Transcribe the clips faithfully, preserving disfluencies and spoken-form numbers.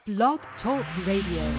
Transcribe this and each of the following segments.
Blog Talk Radio.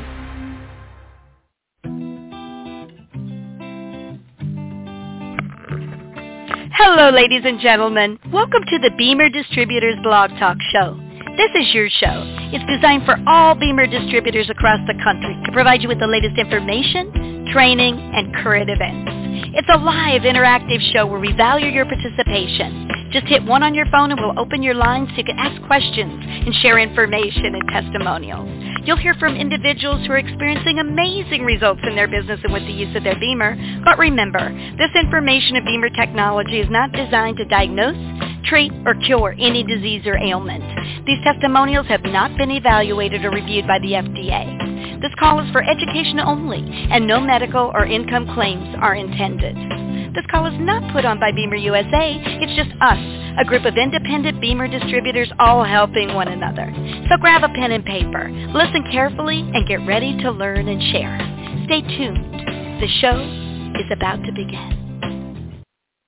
Hello, ladies and gentlemen. Welcome to the Beamer Distributors Blog Talk Show. This is your show. It's designed for all Beamer distributors across the country to provide you with the latest information, training, and current events. It's a live, interactive show where we value your participation. Just hit one on your phone and we'll open your lines so you can ask questions and share information and testimonials. You'll hear from individuals who are experiencing amazing results in their business and with the use of their Beamer. But remember, this information and Beamer technology is not designed to diagnose, treat, or cure any disease or ailment. These testimonials have not been evaluated or reviewed by the F D A. This call is for education only, and no medical or income claims are intended. This call is not put on by Beamer U S A. It's just us, a group of independent Beamer distributors all helping one another. So grab a pen and paper, listen carefully, and get ready to learn and share. Stay tuned. The show is about to begin.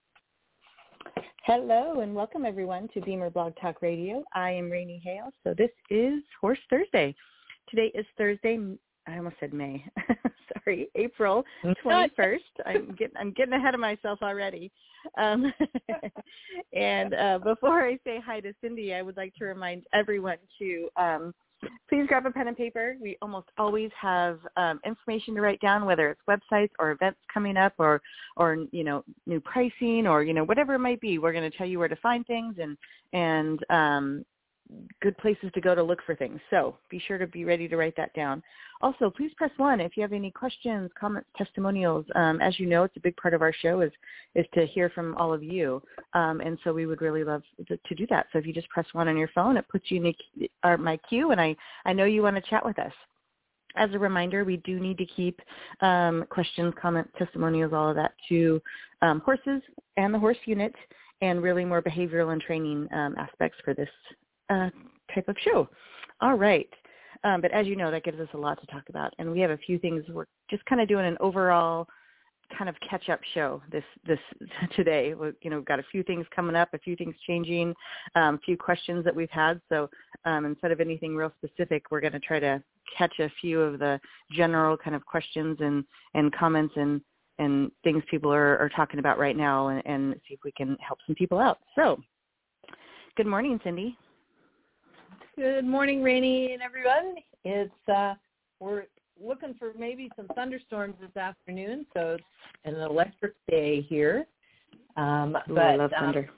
Hello and welcome everyone to Beamer Blog Talk Radio. I am Rainey Hale. So this is Horse Thursday. Today is Thursday. I almost said May. Sorry, April twenty-first. I'm getting I'm getting ahead of myself already. Um, and uh, before I say hi to Cindy, I would like to remind everyone to um, please grab a pen and paper. We almost always have um, information to write down, whether it's websites or events coming up, or or you know new pricing, or you know whatever it might be. We're going to tell you where to find things and and um, good places to go to look for things. So be sure to be ready to write that down. Also, please press one if you have any questions, comments, testimonials. Um, as you know, it's a big part of our show is is to hear from all of you. Um, and so we would really love to, to do that. So if you just press one on your phone, it puts you in the, our, my queue, and I, I know you want to chat with us. As a reminder, we do need to keep um, questions, comments, testimonials, all of that to um, horses and the horse unit, and really more behavioral and training um, aspects for this Uh, type of show. All right. Um, but as you know, that gives us a lot to talk about. And we have a few things. We're just kind of doing an overall kind of catch-up show this this today. We, you know, we've got a few things coming up, a few things changing, um, a few questions that we've had. So um, instead of anything real specific, we're going to try to catch a few of the general kind of questions and, and comments and, and things people are, are talking about right now, and, and see if we can help some people out. So good morning, Cindy. Good morning, Rainey and everyone. It's uh, we're looking for maybe some thunderstorms this afternoon, so it's an electric day here. Um, Ooh, but I love um, thunder.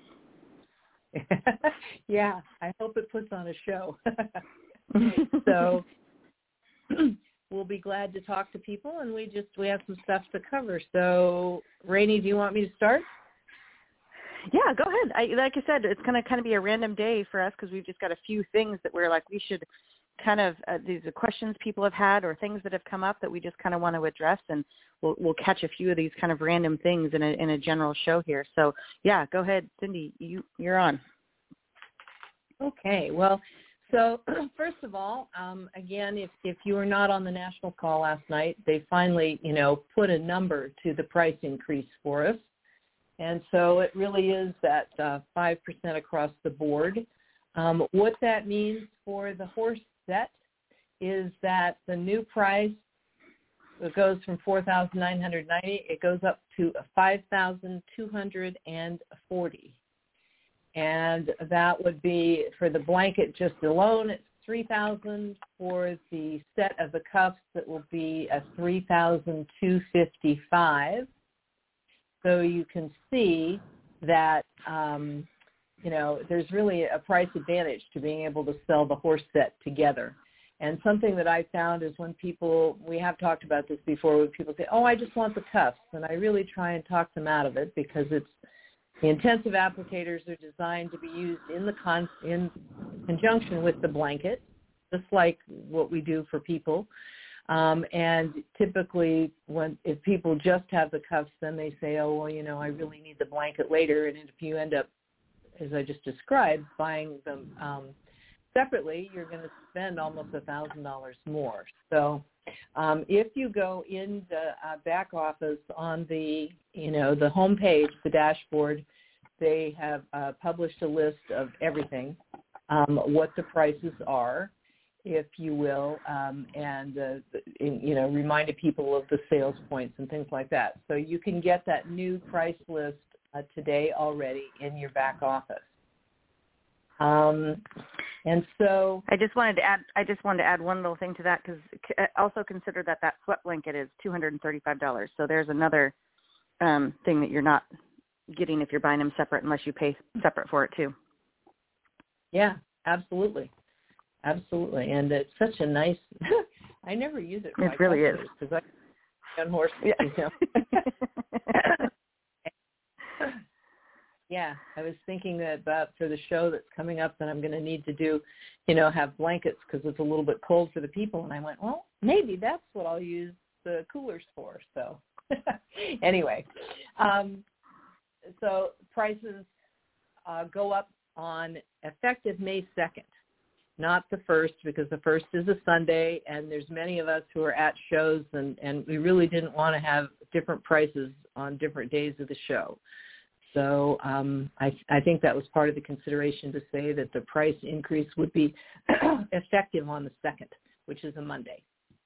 yeah, I hope it puts on a show. So we'll be glad to talk to people, and we just we have some stuff to cover. So, Rainey, do you want me to start? Yeah, go ahead. I, like I said, it's going to kind of be a random day for us because we've just got a few things that we're like, we should kind of, uh, these are questions people have had or things that have come up that we just kind of want to address, and we'll we'll catch a few of these kind of random things in a in a general show here. So, yeah, go ahead, Cindy, you, you're on. Okay, well, so first of all, um, again, if, if you were not on the national call last night, they finally, you know, put a number to the price increase for us. And so it really is that uh, five percent across the board. Um, what that means for the horse set is that the new price, it goes from four thousand nine hundred ninety dollars, it goes up to five thousand two hundred forty dollars. And that would be, for the blanket just alone, it's three thousand dollars. For the set of the cuffs, it will be a three thousand two hundred fifty-five dollars. So you can see that, um, you know, there's really a price advantage to being able to sell the horse set together. And something that I found is when people, we have talked about this before, when people say, oh, I just want the cuffs. And I really try and talk them out of it, because it's, the intensive applicators are designed to be used in the con, in conjunction with the blanket, just like what we do for people. Um, and typically, when if people just have the cuffs, then they say, oh, well, you know, I really need the blanket later. And if you end up, as I just described, buying them um, separately, you're going to spend almost one thousand dollars more. So um, if you go in the uh, back office on the, you know, the home page, the dashboard, they have uh, published a list of everything, um, what the prices are. if you will, um, and, uh, in, you know, reminded people of the sales points and things like that. So you can get that new price list uh, today already in your back office. Um, and so I just wanted to add. I just wanted to add one little thing to that, because also consider that that sweat blanket is two hundred and thirty-five dollars. So there's another um, thing that you're not getting if you're buying them separate, unless you pay separate for it too. Yeah, absolutely, absolutely, and it's such a nice. I never use it. For It really is, because I on horses. Yeah. You know? Yeah, I was thinking that about for the show that's coming up that I'm going to need to do, you know, have blankets because it's a little bit cold for the people. And I went, well, maybe that's what I'll use the coolers for. So anyway, um, so prices uh, go up on effective May second, not the first, because the first is a Sunday and there's many of us who are at shows and, and we really didn't want to have different prices on different days of the show. So um, I, I think that was part of the consideration to say that the price increase would be effective on the second, which is a Monday.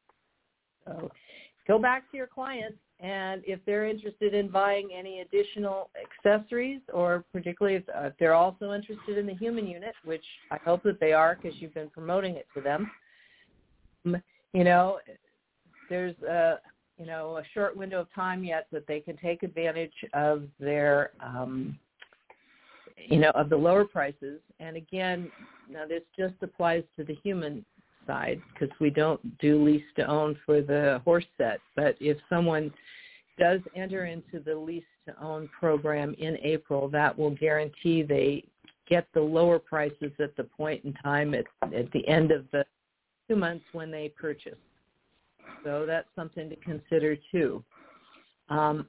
So go back to your clients, and if they're interested in buying any additional accessories, or particularly if, uh, if they're also interested in the human unit, which I hope that they are because you've been promoting it to them, you know, there's a... you know, a short window of time yet that they can take advantage of their, um, you know, of the lower prices. And again, now this just applies to the human side because we don't do lease to own for the horse set. But if someone does enter into the lease to own program in April, that will guarantee they get the lower prices at the point in time at, at the end of the two months when they purchase. So that's something to consider too. Um,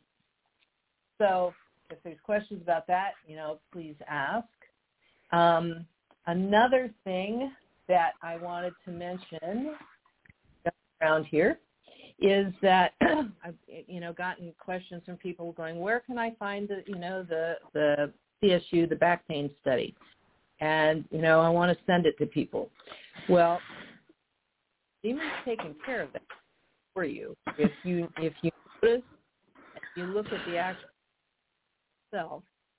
so if there's questions about that, you know, please ask. Um, another thing that I wanted to mention around here is that I've, you know, gotten questions from people going, where can I find the, you know, the, the C S U, the back pain study? And, you know, I want to send it to people. Well, Beamer's taking care of that for you. If you if you notice, if you look at the actual itself,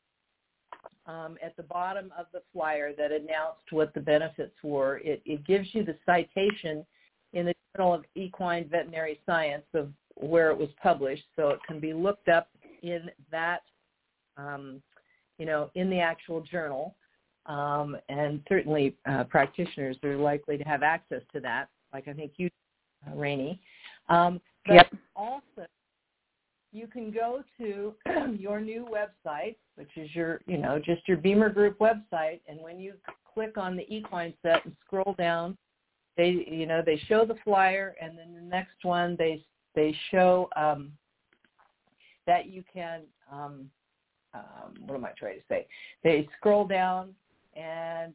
um, at the bottom of the flyer that announced what the benefits were, it, it gives you the citation in the Journal of Equine Veterinary Science of where it was published, so it can be looked up in that, um, you know, in the actual journal. Um, and certainly uh, practitioners are likely to have access to that, like I think you, uh, Rainey. Um, but yep. Also, you can go to your new website, which is your, you know, just your Beamer Group website, and when you click on the equine set and scroll down, they, you know, they show the flyer, and then the next one they they show um, that you can, um, um, what am I trying to say? They scroll down, and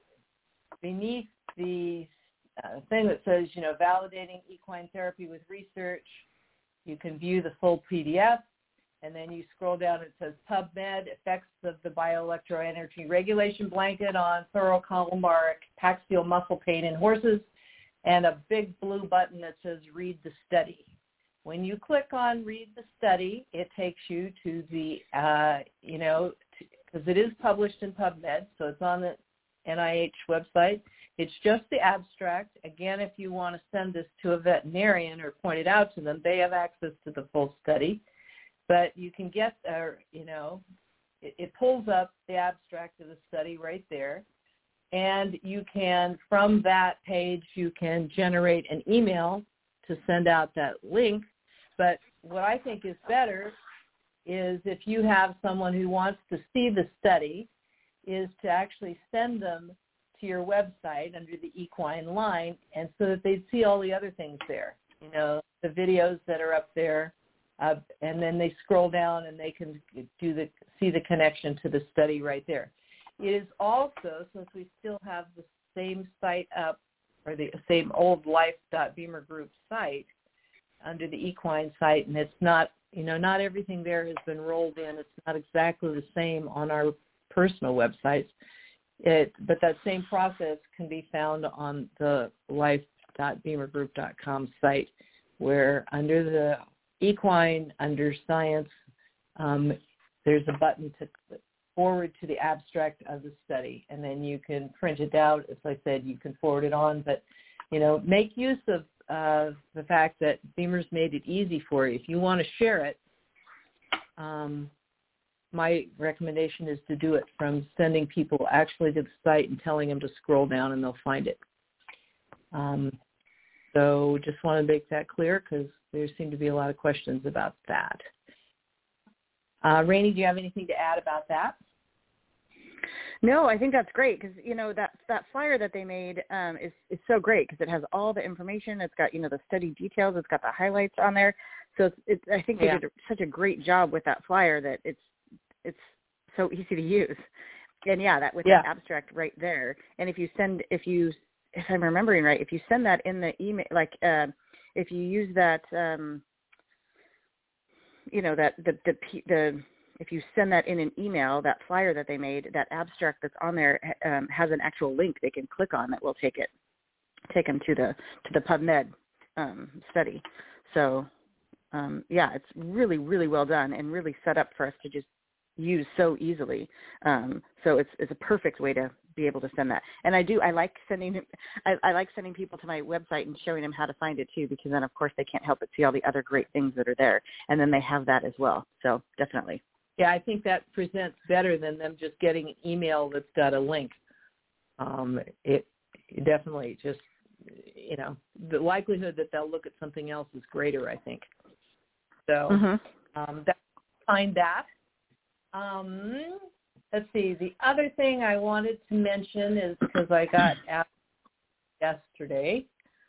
beneath the uh, thing that says, you know, validating equine therapy with research, you can view the full P D F, and then you scroll down, it says PubMed, effects of the bioelectroenergy regulation blanket on thoracolumbar axial muscle pain in horses, and a big blue button that says read the study. When you click on read the study, it takes you to the, uh, you know, because it is published in PubMed, so it's on the N I H website. It's just the abstract. Again, if you want to send this to a veterinarian or point it out to them, they have access to the full study. But you can get, uh, you know, it, it pulls up the abstract of the study right there. And you can, from that page, you can generate an email to send out that link. But what I think is better is if you have someone who wants to see the study, is to actually send them to your website under the equine line, and so that they'd see all the other things there, you know, the videos that are up there, uh, and then they scroll down and they can do the see the connection to the study right there. It is also, since we still have the same site up, or the same old life dot beamer group site under the equine site, and it's not, you know, not everything there has been rolled in. It's not exactly the same on our personal websites. it, but that same process can be found on the life dot beamer group dot com site, where under the equine, under science, um, there's a button to forward to the abstract of the study, and then you can print it out. As I said, you can forward it on, but, you know, make use of uh, the fact that Beamer's made it easy for you. If you want to share it, um, my recommendation is to do it from sending people actually to the site and telling them to scroll down and they'll find it. Um, so just want to make that clear because there seem to be a lot of questions about that. Uh, Rainey, do you have anything to add about that? No, I think that's great because, you know, that that flyer that they made um, is, is so great because it has all the information. It's got, you know, the study details. It's got the highlights on there. So it's, it's, I think they yeah. did such a great job with that flyer that it's it's so easy to use. And, yeah, that with yeah. the abstract right there. And if you send, if you, if I'm remembering right, if you send that in the email, like uh, if you use that, um, you know, that the, the, the, if you send that in an email, that flyer that they made, that abstract that's on there um, has an actual link they can click on that will take it, take them to the to the PubMed um, study. So, um, yeah, it's really, really well done and really set up for us to just use so easily. Um, so it's it's a perfect way to be able to send that. And I do, I like sending, I, I like sending people to my website and showing them how to find it too, because then of course they can't help but see all the other great things that are there. And then they have that as well. So definitely. Yeah, I think that presents better than them just getting an email that's got a link. Um, it, it definitely just, you know, the likelihood that they'll look at something else is greater, I think. So mm-hmm. um, that, find that. Um, let's see. The other thing I wanted to mention is because I got asked yesterday,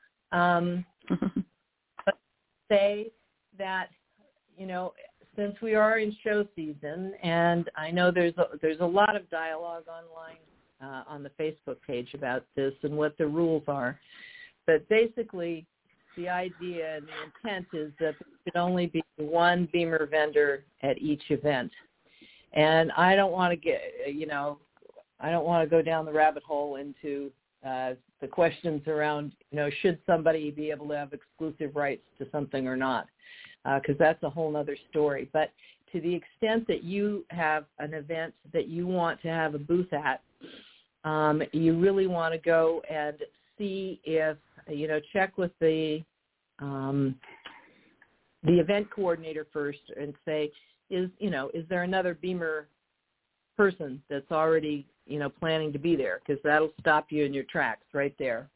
um, let's say that, you know, since we are in show season, and I know there's a, there's a lot of dialogue online uh, on the Facebook page about this and what the rules are, but basically the idea and the intent is that there should only be one Beamer vendor at each event. And I don't want to get, you know, I don't want to go down the rabbit hole into uh, the questions around, you know, should somebody be able to have exclusive rights to something or not? Because uh, that's a whole other story. But to the extent that you have an event that you want to have a booth at, um, you really want to go and see if, you know, check with the um, the event coordinator first and say, is, you know, is there another Beamer person that's already, you know, planning to be there? Because that'll stop you in your tracks right there.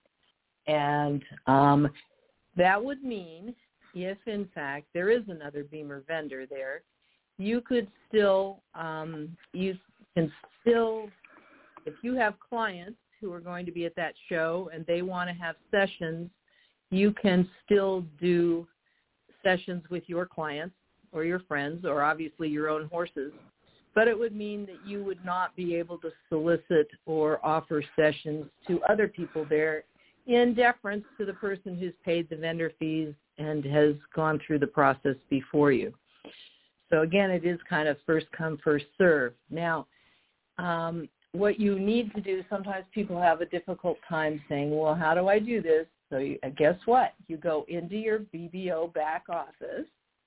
And um, that would mean if, in fact, there is another Beamer vendor there, you could still, um, you can still, if you have clients who are going to be at that show and they want to have sessions, you can still do sessions with your clients or your friends or obviously your own horses. But it would mean that you would not be able to solicit or offer sessions to other people there in deference to the person who's paid the vendor fees and has gone through the process before you. So again, it is kind of first come, first serve. Now, um, what you need to do, sometimes people have a difficult time saying, well, how do I do this? So you, guess what? You go into your B B O back office,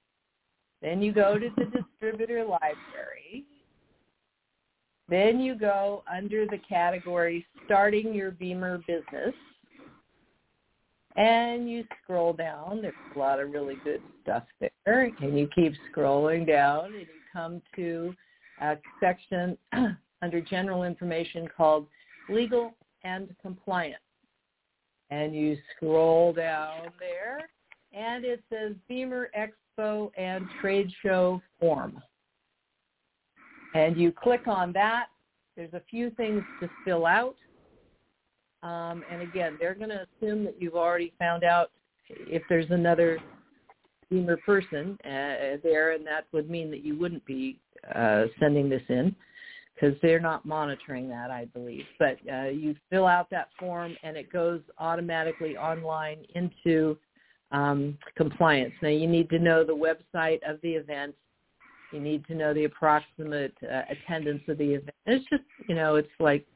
then you go to the distributor library, then you go under the category starting your Beamer business, and you scroll down. There's a lot of really good stuff there. And you keep scrolling down, and you come to a section under general information called legal and compliance. And you scroll down there, and it says Beamer Expo and Trade Show Form. And you click on that. There's a few things to fill out. Um, and again, they're going to assume that you've already found out if there's another Beamer person uh, there, and that would mean that you wouldn't be uh, sending this in because they're not monitoring that, I believe. But uh, you fill out that form, and it goes automatically online into um, compliance. Now, you need to know the website of the event. You need to know the approximate uh, attendance of the event. It's just, you know, it's like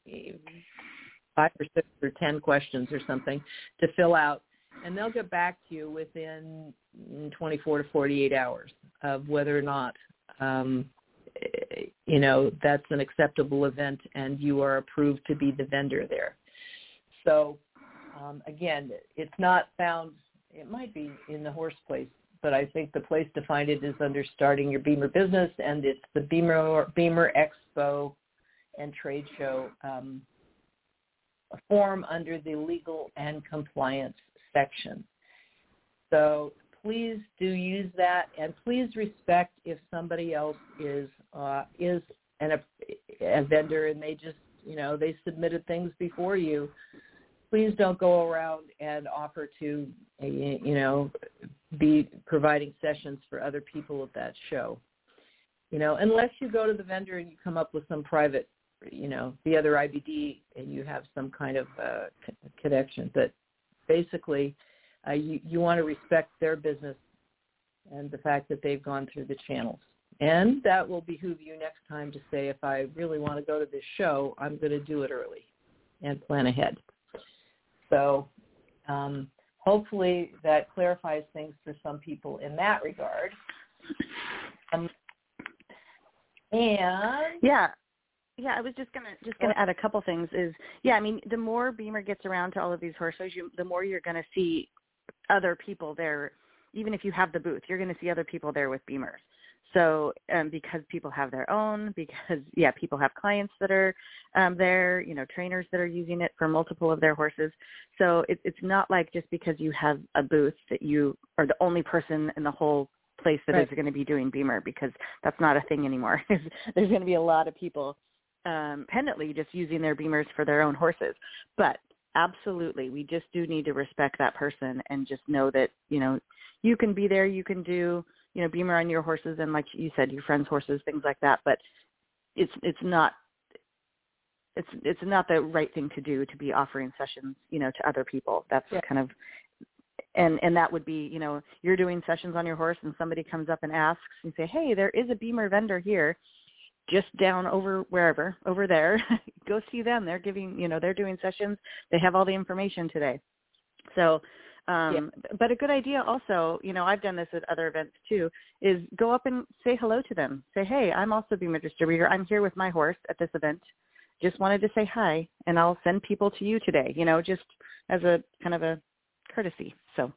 five or six or ten questions or something to fill out, and they'll get back to you within twenty-four to forty-eight hours of whether or not, um, you know, that's an acceptable event and you are approved to be the vendor there. So, um, again, it's not found, it might be in the horse place, but I think the place to find it is under Starting Your Beamer Business, and it's the Beamer, Beamer Expo and Trade Show um, form under the Legal and Compliance section. So please do use that, and please respect if somebody else is uh, is an, a, a vendor and they just, you know, they submitted things before you. Please don't go around and offer to, you know, be providing sessions for other people at that show. You know, unless you go to the vendor and you come up with some private, you know, the other I B D and you have some kind of uh, connection. But basically, uh, you, you want to respect their business and the fact that they've gone through the channels. And that will behoove you next time to say, if I really want to go to this show, I'm going to do it early and plan ahead. So um, hopefully that clarifies things for some people in that regard. Um, and yeah. Yeah, I was just gonna just gonna add a couple things. Is yeah, I mean, the more Beamer gets around to all of these horse shows, you, the more you're gonna see other people there. Even if you have the booth, you're gonna see other people there with Beamers. So um, because people have their own, because yeah, people have clients that are um, there, you know, trainers that are using it for multiple of their horses. So it, it's not like just because you have a booth that you are the only person in the whole place that right. is going to be doing Beamer, because that's not a thing anymore. There's going to be a lot of people um, pendently just using their Beamers for their own horses. But absolutely, we just do need to respect that person and just know that, you know, you can be there, you can do, you know, Beamer on your horses and, like you said, your friends' horses, things like that. But it's it's not it's it's not the right thing to do to be offering sessions, you know, to other people. That's yeah. kind of and and that would be, you know, you're doing sessions on your horse and somebody comes up and asks and say, hey, there is a Beamer vendor here, just down over wherever over there. Go see them. They're giving, you know, they're doing sessions. They have all the information today. So. Um, yeah. But a good idea also, you know, I've done this at other events too, is go up and say hello to them. Say, hey, I'm also a Beamer distributor. I'm here with my horse at this event. Just wanted to say hi, and I'll send people to you today, you know, just as a kind of a courtesy. So.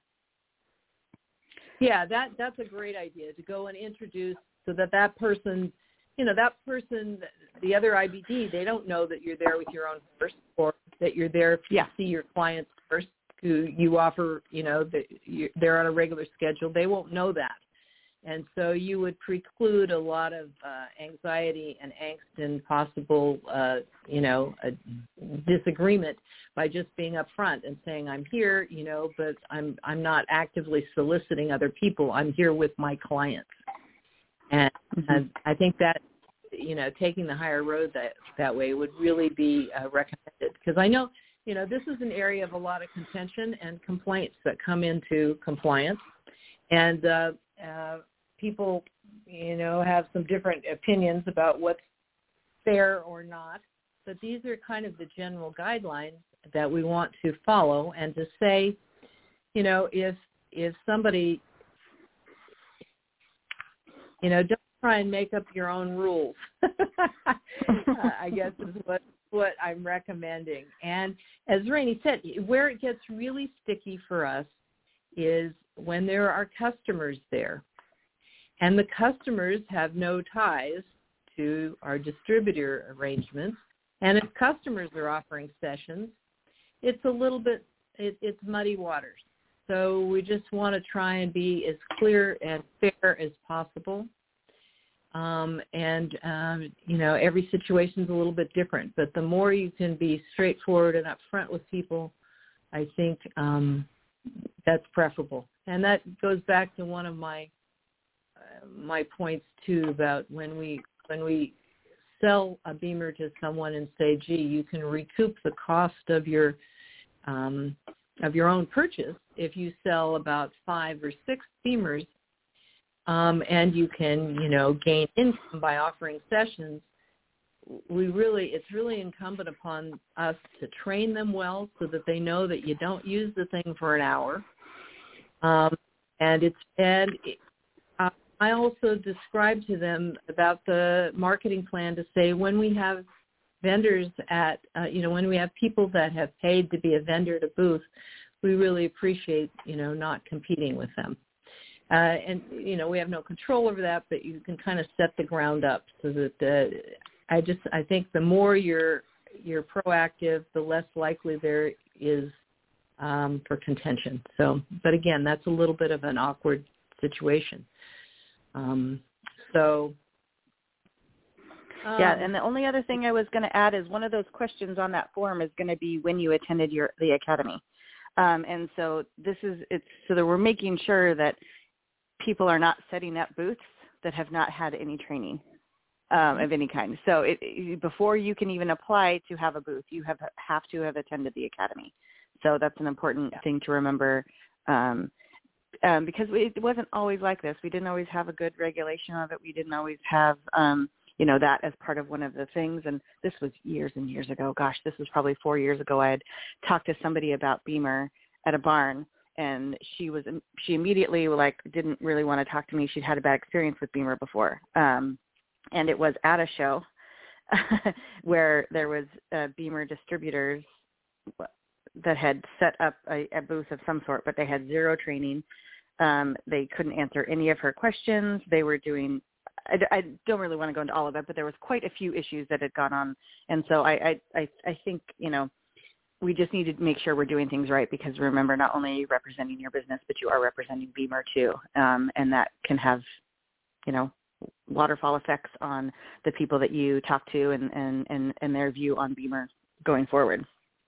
Yeah, that that's a great idea, to go and introduce so that that person, you know, that person, the other I B D, they don't know that you're there with your own horse or that you're there to yeah. see your client's horse, who you offer, you know, that they're on a regular schedule. They won't know that. And so you would preclude a lot of uh, anxiety and angst and possible, uh, you know, a disagreement by just being upfront and saying, I'm here, you know, but I'm I'm not actively soliciting other people. I'm here with my clients. And, mm-hmm. and I think that, you know, taking the higher road that, that way would really be uh, recommended. Because I know, you know, this is an area of a lot of contention and complaints that come into compliance. And uh, uh, people, you know, have some different opinions about what's fair or not. But these are kind of the general guidelines that we want to follow, and to say, you know, if if somebody, you know, don't try and make up your own rules, I guess is what what I'm recommending. And as Rainey said, where it gets really sticky for us is when there are customers there. And the customers have no ties to our distributor arrangements. And if customers are offering sessions, it's a little bit, it, it's muddy waters. So we just want to try and be as clear and fair as possible. Um, and, um, you know, every situation is a little bit different. But the more you can be straightforward and upfront with people, I think um, that's preferable. And that goes back to one of my uh, my points, too, about when we when we sell a Beamer to someone and say, gee, you can recoup the cost of your um, of your own purchase if you sell about five or six Beamers. Um, and you can, you know, gain income by offering sessions. we really, it's really incumbent upon us to train them well so that they know that you don't use the thing for an hour. Um, and it's, and it, uh, I also describe to them about the marketing plan to say when we have vendors at, uh, you know, when we have people that have paid to be a vendor at a booth, we really appreciate, you know, not competing with them. Uh, and, you know, we have no control over that, but you can kind of set the ground up so that uh, I just, I think the more you're, you're proactive, the less likely there is um, for contention. So, but again, that's a little bit of an awkward situation. Um, so. Yeah, and the only other thing I was going to add is one of those questions on that form is going to be when you attended your the academy. Um, and so this is, it's so that we're making sure that people are not setting up booths that have not had any training um, of any kind. So it, it, before you can even apply to have a booth, you have have to have attended the academy. So that's an important yeah. thing to remember um, um, because it wasn't always like this. We didn't always have a good regulation of it. We didn't always have, um, you know, that as part of one of the things. And this was years and years ago. Gosh, this was probably four years ago. I had talked to somebody about Beamer at a barn. And she was, she immediately like didn't really want to talk to me. She'd had a bad experience with Beamer before. Um, and it was at a show where there was uh, Beamer distributors that had set up a, a booth of some sort, but they had zero training. Um, they couldn't answer any of her questions. They were doing, I, I don't really want to go into all of it, but there was quite a few issues that had gone on. And so I, I, I, I think, you know, we just need to make sure we're doing things right because remember, not only are you representing your business, but you are representing Beamer too. Um, and that can have, you know, waterfall effects on the people that you talk to and, and, and, and their view on Beamer going forward.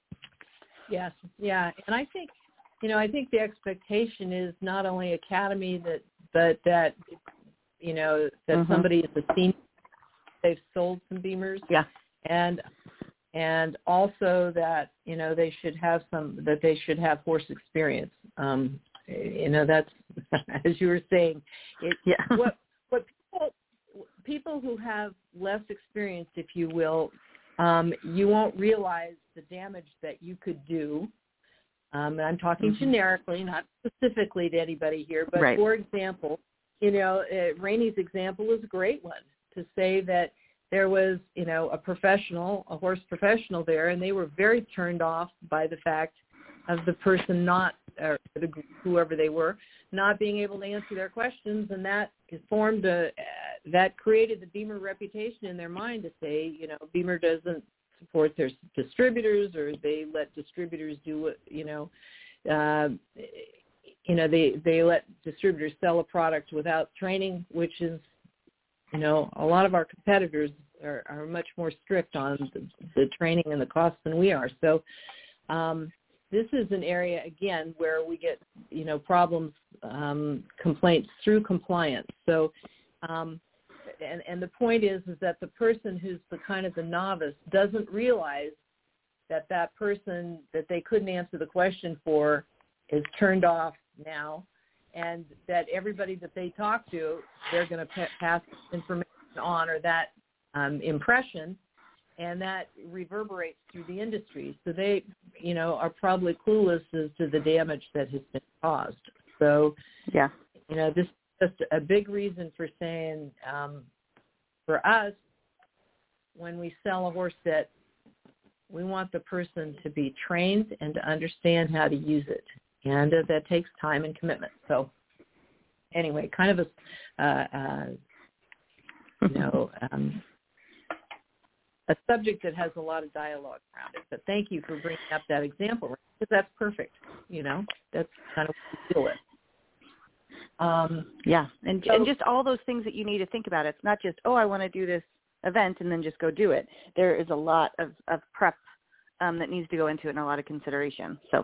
Yes. Yeah. And I think, you know, I think the expectation is not only academy that, but that, you know, that mm-hmm. somebody is a senior, they've sold some Beamers. Yeah. And And also that, you know, they should have some, that they should have horse experience. Um, you know, that's, as you were saying, it, yeah. what, what people, people who have less experience, if you will, um, you won't realize the damage that you could do. Um, and I'm talking mm-hmm. generically, not specifically to anybody here, but right. for example, you know, uh, Rainey's example is a great one to say that there was, you know, a professional, a horse professional there, and they were very turned off by the fact of the person not, or the, whoever they were, not being able to answer their questions, and that formed a, uh, that created the Beamer reputation in their mind to say, you know, Beamer doesn't support their distributors, or they let distributors do what, you know, uh, you know, they they let distributors sell a product without training, which is, you know, a lot of our competitors are, are much more strict on the, the training and the costs than we are. So um, this is an area, again, where we get, you know, problems, um, complaints through compliance. So, um, and, and the point is, is that the person who's the kind of the novice doesn't realize that that person that they couldn't answer the question for is turned off now, and that everybody that they talk to, they're going to pa- pass information on, or that um, impression, and that reverberates through the industry. So they, you know, are probably clueless as to the damage that has been caused. So, yeah, you know, this is just a big reason for saying, um, for us, when we sell a horse that we want the person to be trained and to understand how to use it. And uh, that takes time and commitment. So anyway, kind of a, uh, uh, you know, um, a subject that has a lot of dialogue around it. But thank you for bringing up that example, because that's perfect. You know, that's kind of what we deal with. Um, yeah, and, so, and just all those things that you need to think about. It's not just, oh, I want to do this event and then just go do it. There is a lot of, of prep um, that needs to go into it and a lot of consideration. So.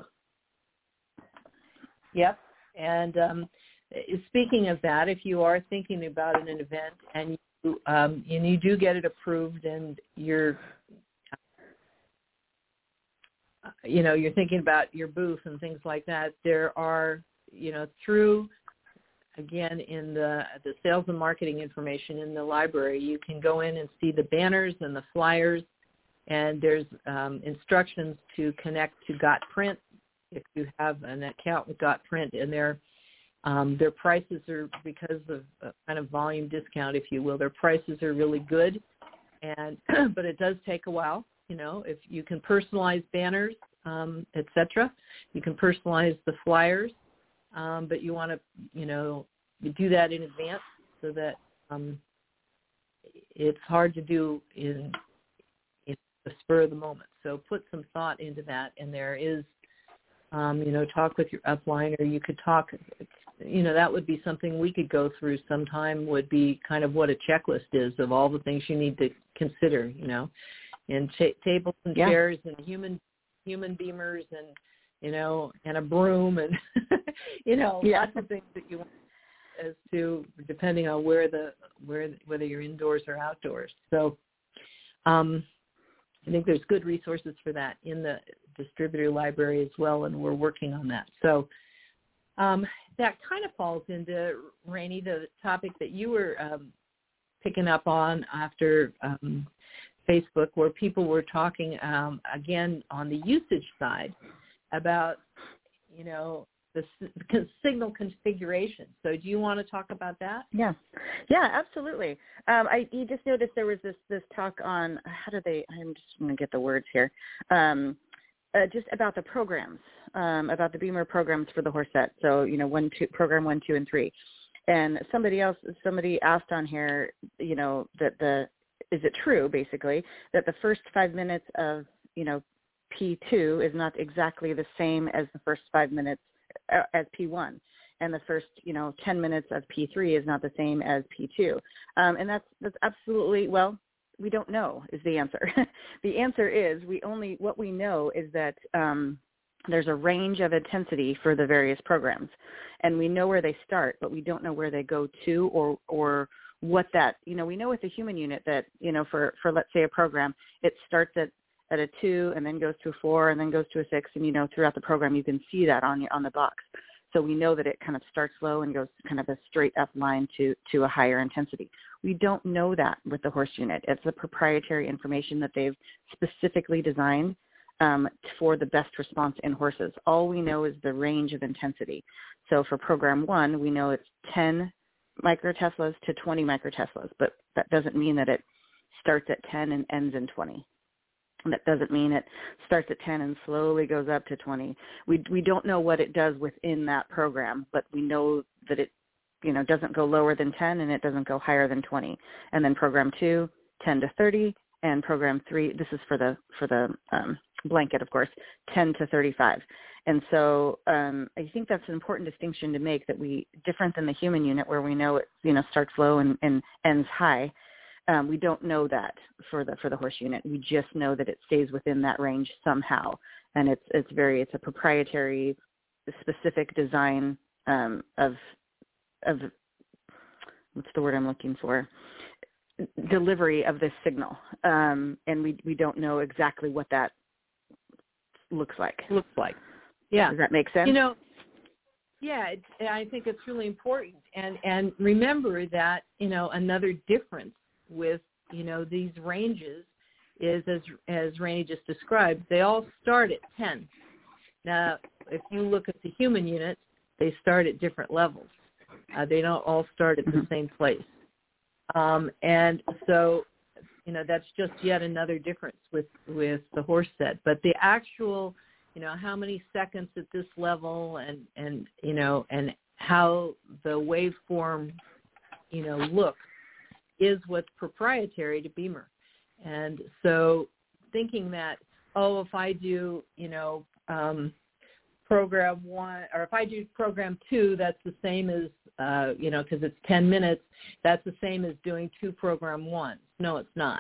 Yep. And um, speaking of that, if you are thinking about an event and you, um, and you do get it approved and you're, you know, you're thinking about your booth and things like that, there are, you know, through again, in the the sales and marketing information in the library, you can go in and see the banners and the flyers, and there's um, instructions to connect to GotPrint if you have an account with GotPrint, and their um, their prices are, because of a kind of volume discount, if you will, their prices are really good, and but it does take a while. You know, if you can personalize banners, um, et cetera, you can personalize the flyers. Um, but you want to, you know, you do that in advance so that um, it's hard to do in, in the spur of the moment. So put some thought into that. And there is, um, you know, talk with your upline, or you could talk, you know, that would be something we could go through sometime, would be kind of what a checklist is of all the things you need to consider, you know, and t- tables and yeah. chairs and human human beamers and, you know, and a broom and, you know, yeah. lots of things that you want as to, depending on where the, where, whether you're indoors or outdoors. So um, I think there's good resources for that in the distributor library as well, and we're working on that. So um, that kind of falls into, Rainey, the topic that you were um, picking up on after um, Facebook, where people were talking, um, again, on the usage side, about, you know, the signal configuration. So do you want to talk about that? Yeah. Yeah, absolutely. Um, I you just noticed there was this, this talk on, how do they, I'm just going to get the words here, um, uh, just about the programs, um, about the Beamer programs for the horse set. So, you know, one, two, program one, two, and three. And somebody else, somebody asked on here, you know, that the, is it true, basically, that the first five minutes of, you know, P two is not exactly the same as the first five minutes uh, as P one, and the first, you know, ten minutes of P three is not the same as P two. Um, and that's, that's absolutely, well, we don't know is the answer. The answer is we only, what we know is that um, there's a range of intensity for the various programs, and we know where they start, but we don't know where they go to, or, or what that, you know, we know with the human unit that, you know, for, for let's say a program, it starts at at a two and then goes to a four and then goes to a six. And, you know, throughout the program, you can see that on your, on the box. So we know that it kind of starts low and goes kind of a straight up line to, to a higher intensity. We don't know that with the horse unit. It's a proprietary information that they've specifically designed um, for the best response in horses. All we know is the range of intensity. So for program one, we know it's ten microteslas to twenty microteslas, but that doesn't mean that it starts at ten and ends in twenty. That doesn't mean it starts at ten and slowly goes up to twenty. We we don't know what it does within that program, but we know that it, you know, doesn't go lower than ten and it doesn't go higher than twenty. And then program two, ten to thirty, and program three, this is for the for the um, blanket, of course, ten to thirty-five. And so um, I think that's an important distinction to make, that we, different than the human unit where we know it, you know, starts low and, and ends high. Um, we don't know that for the for the horse unit. We just know that it stays within that range somehow, and it's it's very it's a proprietary, specific design um, of of what's the word I'm looking for? Delivery of this signal, um, and we we don't know exactly what that looks like. Looks like, yeah. Does that make sense? You know, yeah. It, I think it's really important, and and remember that, you know, another difference with, you know, these ranges is, as as Rainey just described, they all start at ten. Now, if you look at the human unit, they start at different levels. Uh, they don't all start at the same place. Um, and so, you know, that's just yet another difference with, with the horse set. But the actual, you know, how many seconds at this level and, and you know, and how the waveform, you know, looks, is what's proprietary to Beamer. And so thinking that, oh, if I do, you know, um, program one, or if I do program two, that's the same as, uh, you know, because it's ten minutes, that's the same as doing two program ones. No, it's not.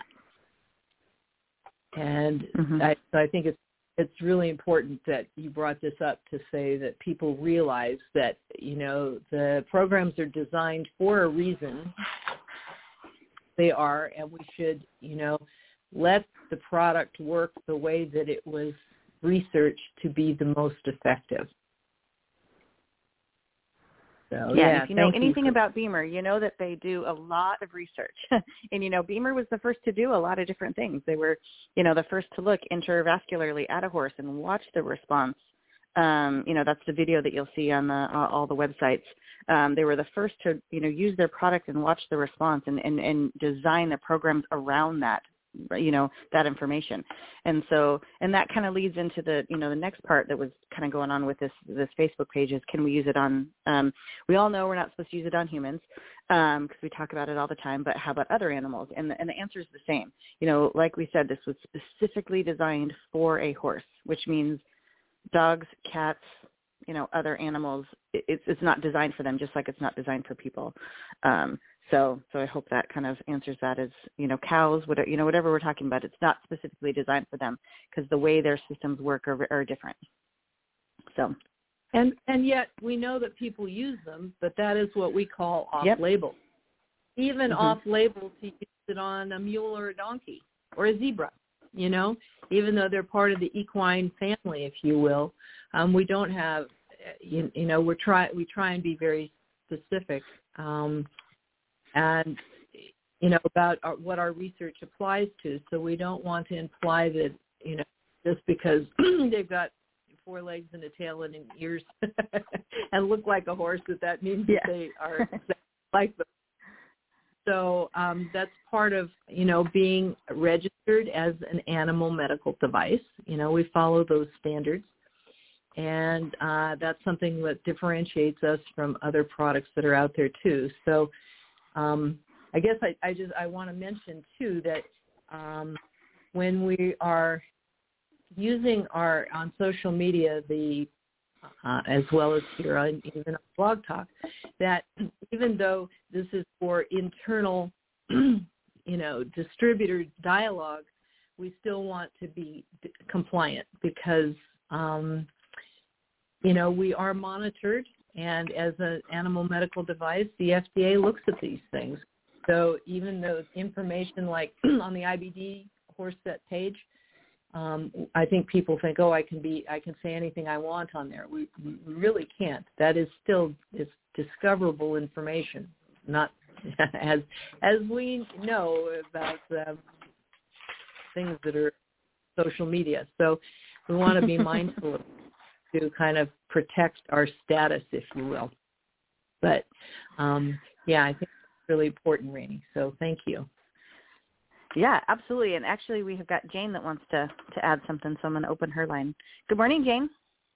And mm-hmm. I, so I think it's, it's really important that you brought this up to say that people realize that, you know, the programs are designed for a reason. They are, and we should, you know, let the product work the way that it was researched to be the most effective. So, yeah, yeah if you know anything you for- about Beamer, you know that they do a lot of research. And, you know, Beamer was the first to do a lot of different things. They were, you know, the first to look intravascularly at a horse and watch the response. Um, you know, that's the video that you'll see on the, uh, all the websites. Um, they were the first to, you know, use their product and watch the response and, and, and design the programs around that, you know, that information. And so, and that kind of leads into the, you know, the next part that was kind of going on with this, this Facebook page is, can we use it on, um, we all know we're not supposed to use it on humans, um, cause we talk about it all the time, but how about other animals? And the, and the answer is the same. You know, like we said, this was specifically designed for a horse, which means dogs, cats, you know, other animals. It's, it's not designed for them, just like it's not designed for people. Um, So, so I hope that kind of answers that. As you know, cows, whatever, you know, whatever we're talking about, it's not specifically designed for them because the way their systems work are, are different. So, and and yet we know that people use them, but that is what we call off-label. Yep. Even mm-hmm. off-label to use it on a mule or a donkey or a zebra. You know, even though they're part of the equine family, if you will, um, we don't have, you, you know, we're try we try and be very specific. Um, And, you know, about our, what our research applies to. So we don't want to imply that, you know, just because they've got four legs and a tail and ears and look like a horse, that that means yeah. that they are exactly like them. So um, that's part of, you know, being registered as an animal medical device. You know, we follow those standards. And uh, that's something that differentiates us from other products that are out there, too. So Um, I guess I, I just I want to mention too that um, when we are using our on social media, the uh, as well as here on even on Blog Talk, that even though this is for internal, you know, distributor dialogue, we still want to be compliant because um, you know we are monitored. And as an animal medical device, the F D A looks at these things. So even though information like on the I B D horse set page, um, I think people think, oh, I can be, I can say anything I want on there. We, we really can't. That is still is discoverable information, not as as we know about um, things that are social media. So we want to be mindful of to kind of protect our status, if you will. But, um, yeah, I think it's really important, Rainey. So thank you. Yeah, absolutely. And actually, we have got Jane that wants to, to add something, so I'm going to open her line. Good morning, Jane.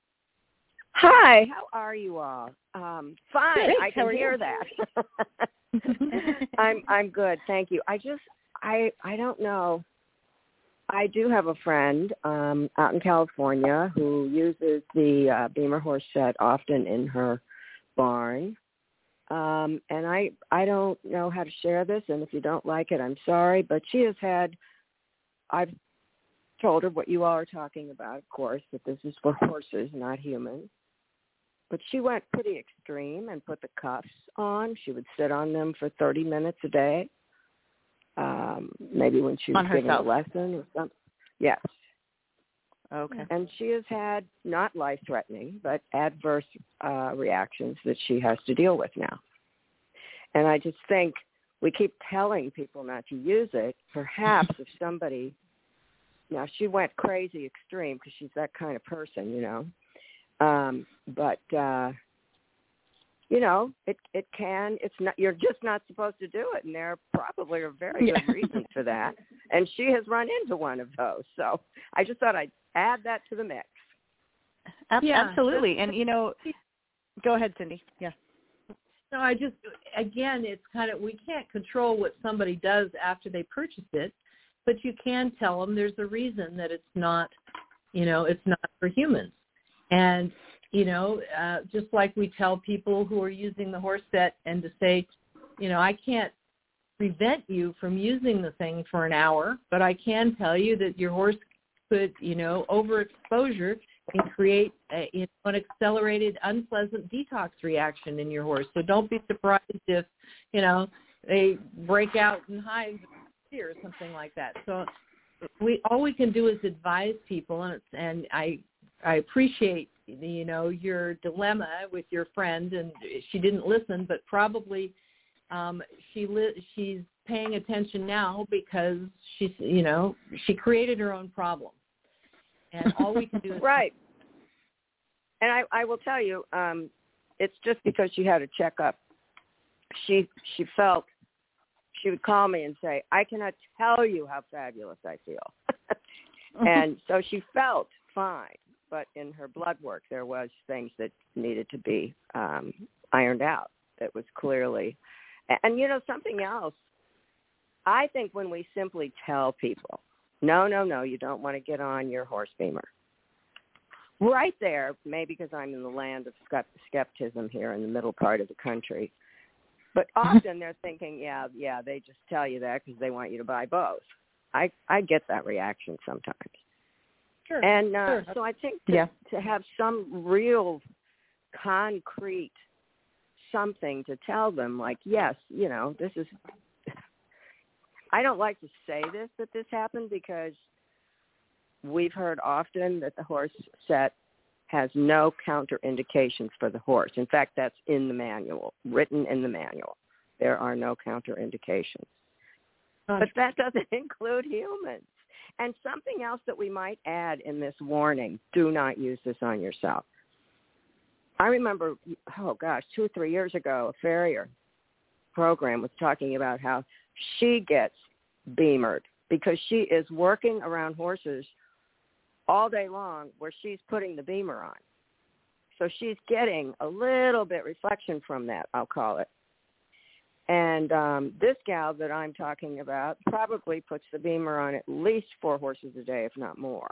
Hi, how are you all? Um, fine, Great. I can hear you? that. I'm I'm good, thank you. I just, I I don't know. I do have a friend um, out in California who uses the uh, Beamer horse set often in her barn. Um, and I, I don't know how to share this, and if you don't like it, I'm sorry, but she has had, I've told her what you all are talking about, of course, that this is for horses, not humans. But she went pretty extreme and put the cuffs on. She would sit on them for thirty minutes a day. Um, maybe when she was giving a lesson or something. Yes. Okay. And she has had not life-threatening, but adverse uh, reactions that she has to deal with now. And I just think we keep telling people not to use it. Perhaps if somebody, now she went crazy extreme because she's that kind of person, you know. Um, but, uh, you know, it it can, it's not, you're just not supposed to do it. And there probably are very yeah. good reasons for that. And she has run into one of those. So I just thought I'd add that to the mix. Yeah. Absolutely. And, you know, go ahead, Cindy. Yeah. No, I just, again, it's kind of, we can't control what somebody does after they purchase it, but you can tell them there's a reason that it's not, you know, it's not for humans. And, you know, uh, just like we tell people who are using the horse set and to say, you know, I can't prevent you from using the thing for an hour, but I can tell you that your horse could, you know, overexposure can create a, you know, an accelerated unpleasant detox reaction in your horse. So don't be surprised if, you know, they break out in hives or something like that. So we all we can do is advise people, and it's, and I I appreciate you know, your dilemma with your friend, and she didn't listen, but probably um, she li- she's paying attention now because she's, you know, she created her own problem. And all we can do is... Right. And I, I will tell you, um, it's just because she had a checkup. She she felt, she would call me and say, I cannot tell you how fabulous I feel. And so she felt fine. But in her blood work, there was things that needed to be um, ironed out. That was clearly, and, and you know, something else. I think when we simply tell people, no, no, no, you don't want to get on your horse beamer. Right there, maybe because I'm in the land of skepticism here in the middle part of the country. But often they're thinking, yeah, yeah, they just tell you that because they want you to buy both. I, I get that reaction sometimes. Sure. And uh, sure. so I think to, yeah. to have some real concrete something to tell them, like, yes, you know, this is, I don't like to say this, that this happened, because we've heard often that the horse set has no counterindications for the horse. In fact, that's in the manual, written in the manual. There are no counterindications. But that doesn't include humans. And something else that we might add in this warning, do not use this on yourself. I remember, oh gosh, two or three years ago, a farrier program was talking about how she gets beamered because she is working around horses all day long where she's putting the beamer on. So she's getting a little bit reflection from that, I'll call it. And um, this gal that I'm talking about probably puts the beamer on at least four horses a day, if not more.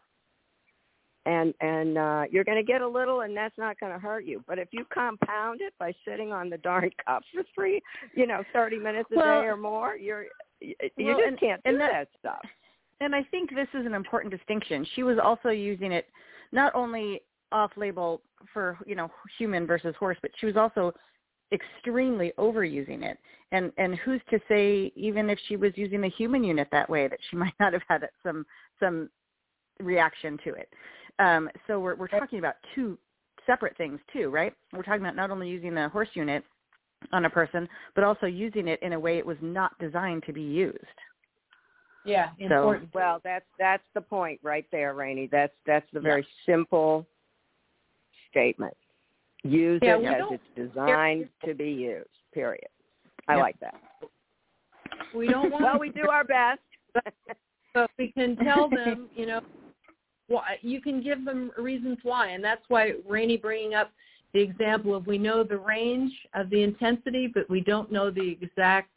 And and uh, you're going to get a little, and that's not going to hurt you. But if you compound it by sitting on the darn cup for three, you know, thirty minutes a well, day or more, you're you well, just and, can't do and that, that stuff. And I think this is an important distinction. She was also using it not only off-label for, you know, human versus horse, but she was also extremely overusing it. And and who's to say, even if she was using the human unit that way, that she might not have had some some reaction to it. Um, so we're we're talking about two separate things too, right? We're talking about not only using the horse unit on a person, but also using it in a way it was not designed to be used. Yeah, so, important. Well, that's that's the point right there, Rainey. That's that's the very yeah. simple statement. Use yeah, it as it's designed to be used, period. I yeah. like that. We don't want well, we do our best. But we can tell them, you know, why, you can give them reasons why. And that's why Rainey bringing up the example of, we know the range of the intensity, but we don't know the exact,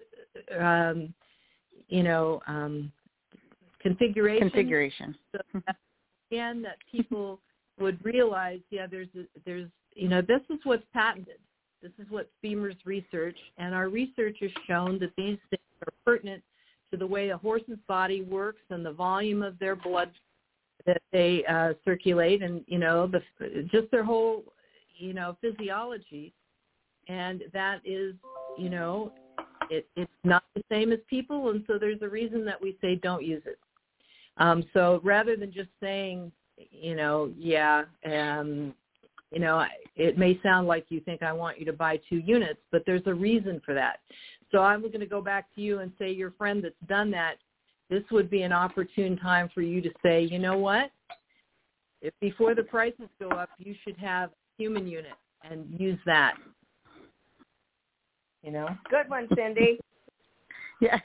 um, you know, um, configuration. Configuration. So that, again, that people would realize, yeah, there's, a, there's, you know, this is what's patented. This is what Beamer's research, and our research has shown that these things are pertinent to the way a horse's body works and the volume of their blood that they uh, circulate, and, you know, the, just their whole, you know, physiology. And that is, you know, it, it's not the same as people, and so there's a reason that we say don't use it. Um, so rather than just saying, you know, yeah, um, you know, it may sound like you think I want you to buy two units, but there's a reason for that. So I'm going to go back to you and say, your friend that's done that, this would be an opportune time for you to say, you know what, if before the prices go up, you should have a human unit and use that. You know? Good one, Cindy. Yeah.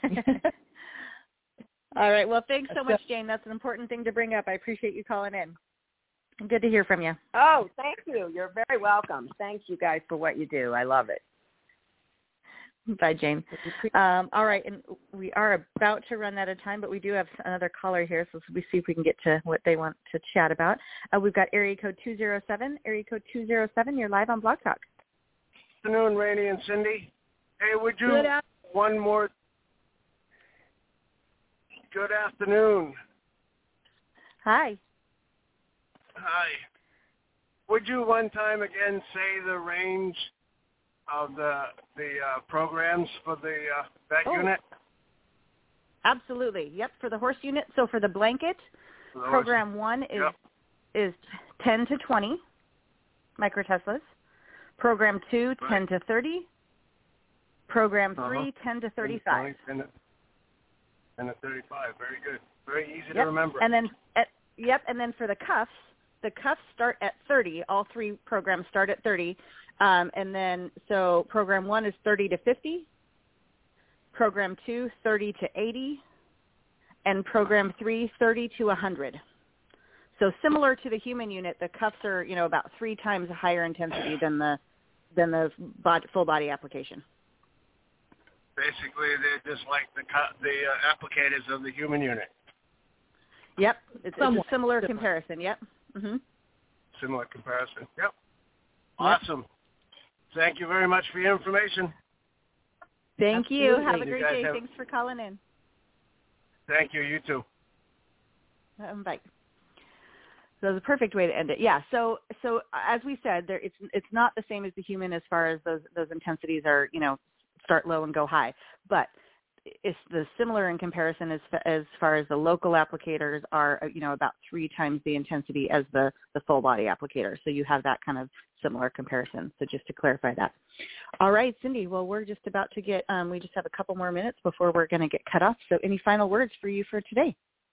All right. Well, thanks so much, Jane. That's an important thing to bring up. I appreciate you calling in. Good to hear from you. Oh, thank you. You're very welcome. Thank you guys for what you do. I love it. Bye, Jane. Um, all right, and we are about to run out of time, but we do have another caller here, so we see if we can get to what they want to chat about. Uh, we've got area code two zero seven. Area code two zero seven, you're live on Blog Talk. Good afternoon, Rainey and Cindy. Hey, would you one more? Good afternoon. Hi. Hi. Would you one time again say the range of the the uh, programs for the uh, that oh. unit? Absolutely. Yep. For the horse unit. So for the blanket, for the program horse. one is yep. is ten to twenty. microteslas. Program two, Right. ten to thirty. Program Uh-huh. three, ten to thirty-five. ten to thirty-five. Very good. Very easy Yep. to remember. And then, at, yep. And then for the cuffs, the cuffs start at thirty. All three programs start at thirty. Um, and then, so program one is thirty to fifty. Program two, thirty to eighty. And program three, thirty to one hundred. So similar to the human unit, the cuffs are, you know, about three times higher intensity than the than the body, full body application. Basically, they're just like the the uh, applicators of the human unit. Yep, it's, it's a similar different. comparison. Yep. Mm-hmm. Similar comparison. Yep. Awesome. Thank you very much for your information. Thank Absolutely. you. Have a You great guys day. have- Thanks for calling in. Thank you. You too. Um, bye. So it's a perfect way to end it. Yeah. So so as we said, there it's it's not the same as the human as far as those those intensities are, you know, start low and go high, but it's the similar in comparison as as far as the local applicators are, you know, about three times the intensity as the the full body applicator. So you have that kind of similar comparison. So just to clarify that. All right, Cindy. Well, we're just about to get. Um, we just have a couple more minutes before we're going to get cut off. So any final words for you for today?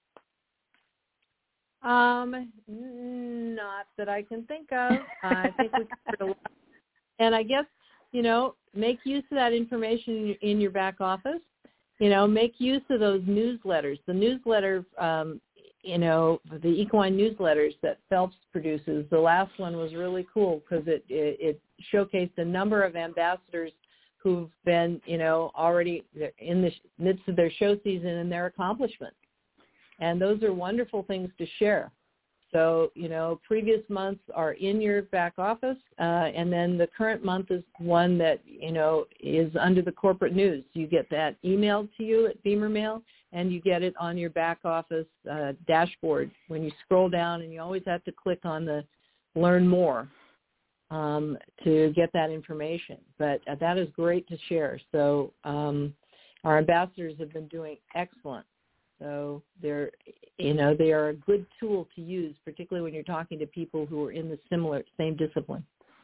Um, not that I can think of. I think we covered a lot. And I guess, you know, make use of that information in your back office. You know, make use of those newsletters. The newsletter, um, you know, the equine newsletters that Phelps produces, the last one was really cool because it, it, it showcased a number of ambassadors who've been, you know, already in the midst of their show season and their accomplishments. And those are wonderful things to share. So, you know, previous months are in your back office, uh, and then the current month is one that, you know, is under the corporate news. You get that emailed to you at Beamer Mail, and you get it on your back office uh, dashboard when you scroll down, and you always have to click on the Learn More um, to get that information. But uh, that is great to share. So um, our ambassadors have been doing excellent. So they're, you know, they are a good tool to use, particularly when you're talking to people who are in the similar, same discipline.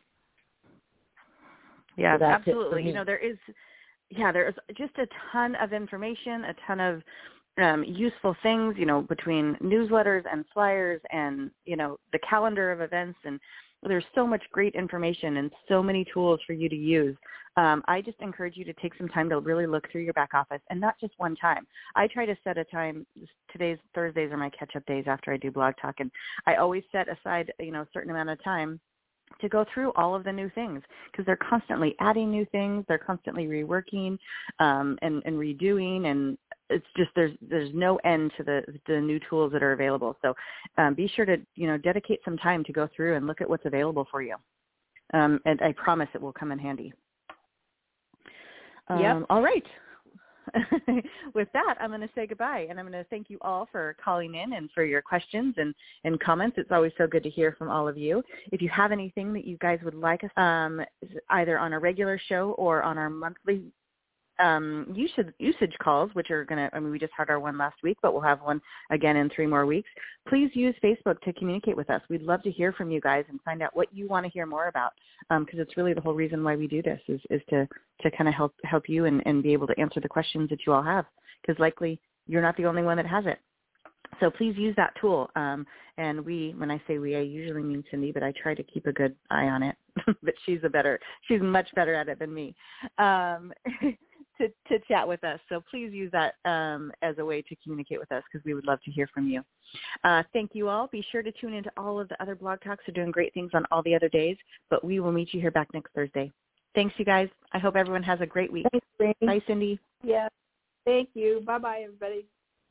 Yeah, So absolutely. You know, there is, yeah, there is just a ton of information, a ton of um, useful things, you know, between newsletters and flyers and, you know, the calendar of events, and there's so much great information and so many tools for you to use. Um, I just encourage you to take some time to really look through your back office, and not just one time. I try to set a time. Today's Thursdays are my catch-up days after I do Blog Talk, and I always set aside, you know, a certain amount of time to go through all of the new things, because they're constantly adding new things. They're constantly reworking um, and, and redoing, and it's just there's there's no end to the the new tools that are available. So um, be sure to, you know, dedicate some time to go through and look at what's available for you. Um, and I promise it will come in handy. Um, Yep. All right. With that, I'm going to say goodbye, and I'm going to thank you all for calling in and for your questions and, and comments. It's always so good to hear from all of you. If you have anything that you guys would like us, um, either on a regular show or on our monthly um, usage, usage calls, which are going to, I mean, we just had our one last week, but we'll have one again in three more weeks. Please use Facebook to communicate with us. We'd love to hear from you guys and find out what you want to hear more about, because um, it's really the whole reason why we do this is, is to, to kind of help help you and, and be able to answer the questions that you all have, because likely you're not the only one that has it. So please use that tool. Um, and we, when I say we, I usually mean Cindy, but I try to keep a good eye on it. But she's a better, she's much better at it than me. Um, to, to chat with us. So please use that um, as a way to communicate with us, because we would love to hear from you. Uh, thank you all. Be sure to tune into all of the other Blog Talks. They're doing great things on all the other days, but we will meet you here back next Thursday. Thanks, you guys. I hope everyone has a great week. Thanks, Rainey. Bye, Cindy. Yeah. Thank you. Bye-bye, everybody.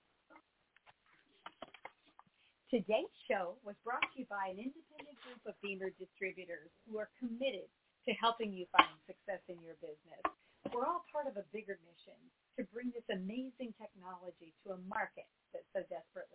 Today's show was brought to you by an independent group of Beamer distributors who are committed to helping you find success in your business. We're all part of a bigger mission to bring this amazing technology to a market that so desperately